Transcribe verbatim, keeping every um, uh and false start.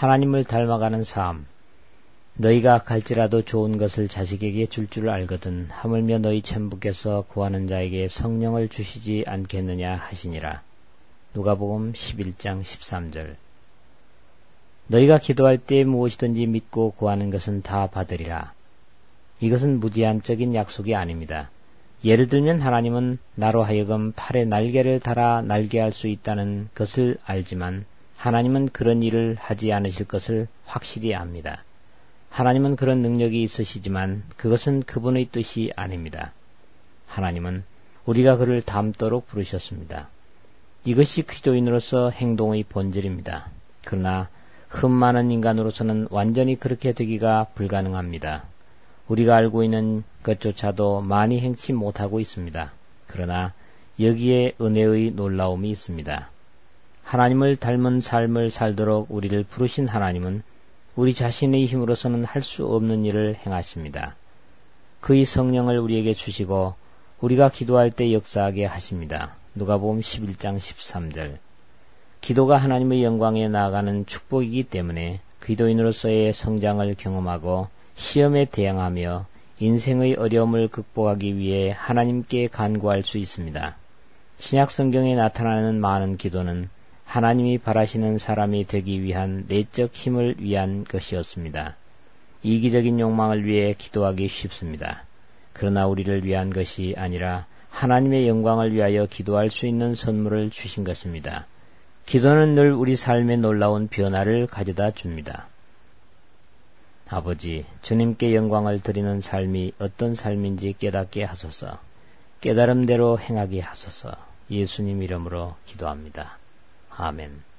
하나님을 닮아가는 삶. 너희가 갈지라도 좋은 것을 자식에게 줄 줄 알거든 하물며 너희 천부께서 구하는 자에게 성령을 주시지 않겠느냐 하시니라. 누가복음 십일 장 십삼 절. 너희가 기도할 때 무엇이든지 믿고 구하는 것은 다 받으리라. 이것은 무제한적인 약속이 아닙니다. 예를 들면 하나님은 나로 하여금 팔에 날개를 달아 날개할 수 있다는 것을 알지만 하나님은 그런 일을 하지 않으실 것을 확실히 압니다. 하나님은 그런 능력이 있으시지만 그것은 그분의 뜻이 아닙니다. 하나님은 우리가 그를 닮도록 부르셨습니다. 이것이 기도인으로서 행동의 본질입니다. 그러나 흠 많은 인간으로서는 완전히 그렇게 되기가 불가능합니다. 우리가 알고 있는 것조차도 많이 행치 못하고 있습니다. 그러나 여기에 은혜의 놀라움이 있습니다. 하나님을 닮은 삶을 살도록 우리를 부르신 하나님은 우리 자신의 힘으로서는 할 수 없는 일을 행하십니다. 그의 성령을 우리에게 주시고 우리가 기도할 때 역사하게 하십니다. 누가복음 십일 장 십삼 절. 기도가 하나님의 영광에 나아가는 축복이기 때문에 기도인으로서의 성장을 경험하고 시험에 대항하며 인생의 어려움을 극복하기 위해 하나님께 간구할 수 있습니다. 신약 성경에 나타나는 많은 기도는 하나님이 바라시는 사람이 되기 위한 내적 힘을 위한 것이었습니다. 이기적인 욕망을 위해 기도하기 쉽습니다. 그러나 우리를 위한 것이 아니라 하나님의 영광을 위하여 기도할 수 있는 선물을 주신 것입니다. 기도는 늘 우리 삶에 놀라운 변화를 가져다 줍니다. 아버지, 주님께 영광을 드리는 삶이 어떤 삶인지 깨닫게 하소서. 깨달음대로 행하게 하소서. 예수님 이름으로 기도합니다. 아멘.